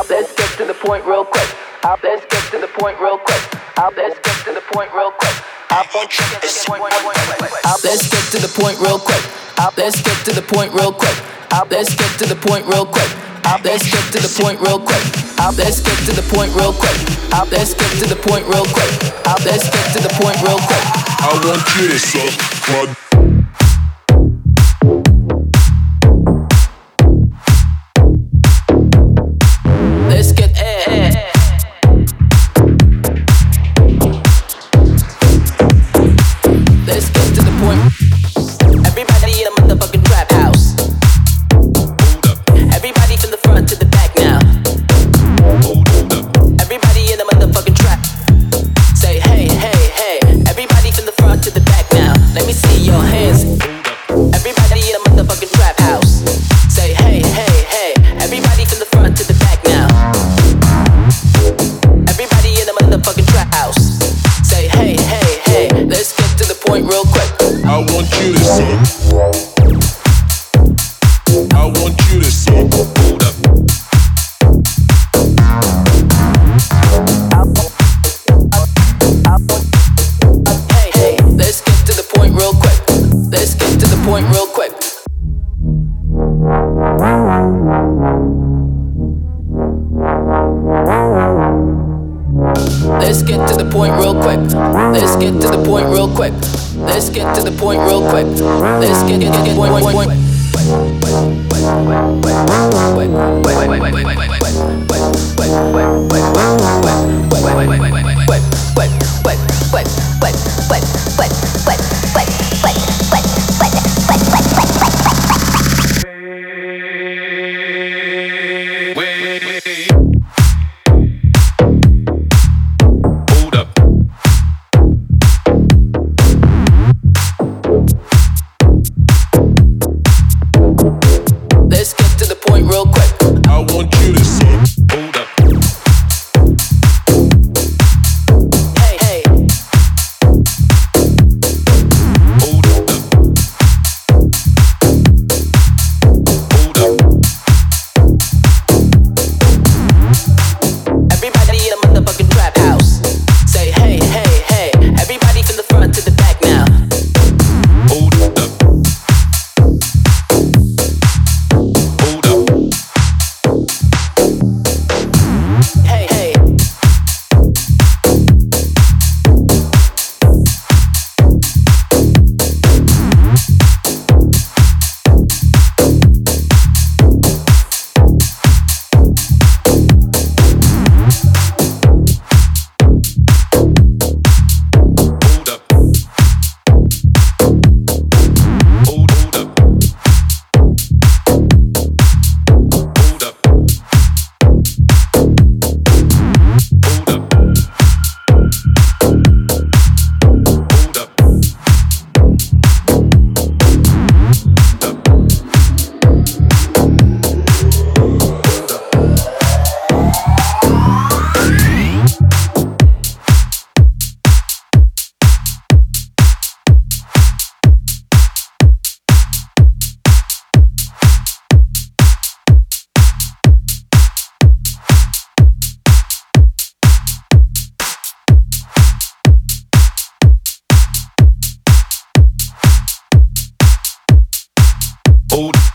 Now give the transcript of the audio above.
Let's get to the point real quick. Let's get to the point real quick. Let's get to the point real quick. Let's get to the point real quick. Let's get to the point real quick. Let's get to the point real quick. Let's get to the point real quick. Let's get to the point real quick. Let's get to the point real quick. Let's get to the point real quick. Let's get to the point real quick. I want you to suck my let's get air. Let's get to the point. Everybody in a motherfucking trap house. Everybody from the front to the back now. Everybody in the motherfucking trap. Say hey, hey, hey. Everybody from the front to the back now. Let me see your hands. Everybody in a motherfucking trap house. Say hey, hey, hey. Everybody from the front to the back now. Everybody in the motherfucking trap house. Say hey, hey, hey. Let's get to the point real quick. I want you to suck. I want you to suck. Hold up. Hey, hey. Let's get to the point real quick. Let's get to the point real quick. Let's get to the point real quick. Let's get to the point real quick. Let's get to the point real quick. Let's get to the point. Let's get to the point real quick. I want you to suck. Hold up. Hey, hey. Hold up. Hold up. Everybody in a motherfucking trap house. Say hey, hey, hey. Everybody from the front to the back now. Hold up. Hold up. Hey, hey. Hold up. Hold up. Hold up. Hold up. Hold up. Hold